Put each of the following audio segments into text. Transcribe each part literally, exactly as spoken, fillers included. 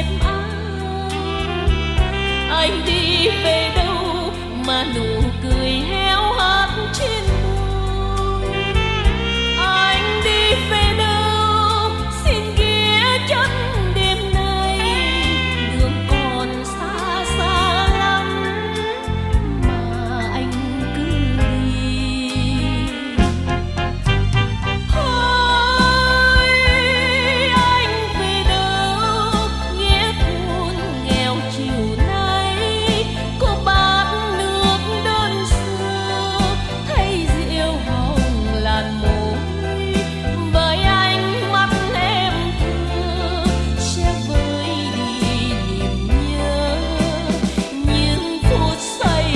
êm ái. Anh đi về đâu mà nụ cười héo hắt trên môi. Anh đi về đâu xin ghé chân đêm nay, đường còn xa xa lắm mà anh cứ đi. Ôi anh về đâu nghe thôn nghèo chiều nay, cô bát nước đơn sơ thấy rượu hồng làn môi. Với ánh mắt em thơ sẽ vơi đi niềm nhớ những phút say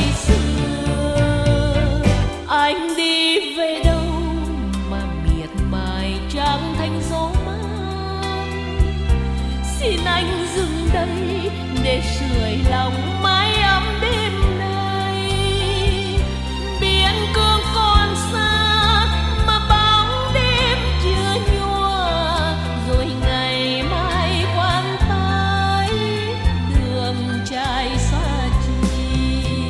sưa. Anh đi về đâu mà miệt mài trăng thanh gió mát, xin anh dừng đây để sưởi lòng mái ấm đêm nay. Biển cương còn xa mà bóng đêm chưa nhòa, rồi ngày mai quan tái đường trai xa chi.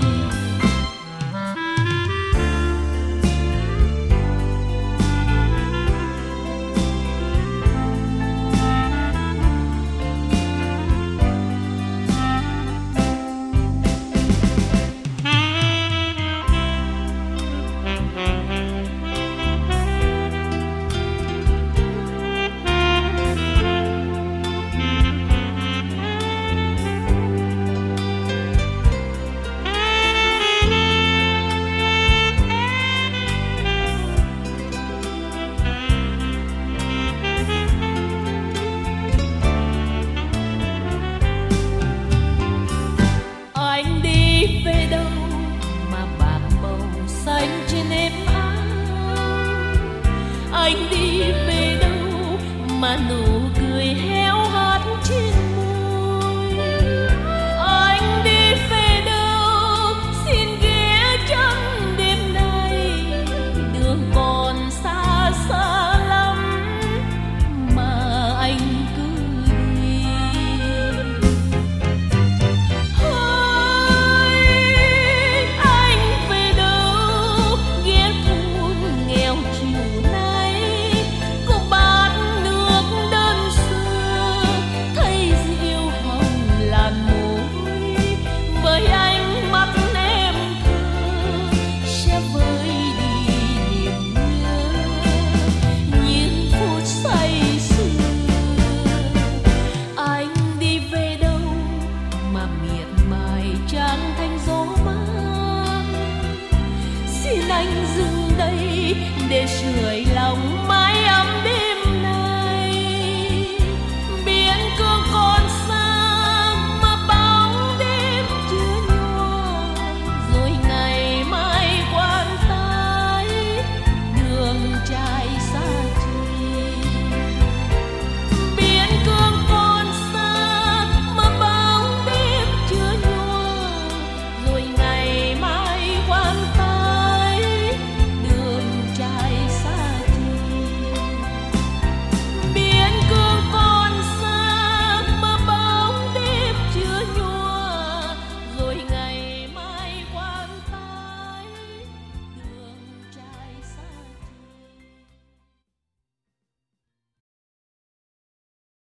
Anh đi về đâu mà bạc màu xanh trên êm ái. Anh đi về đâu mà nụ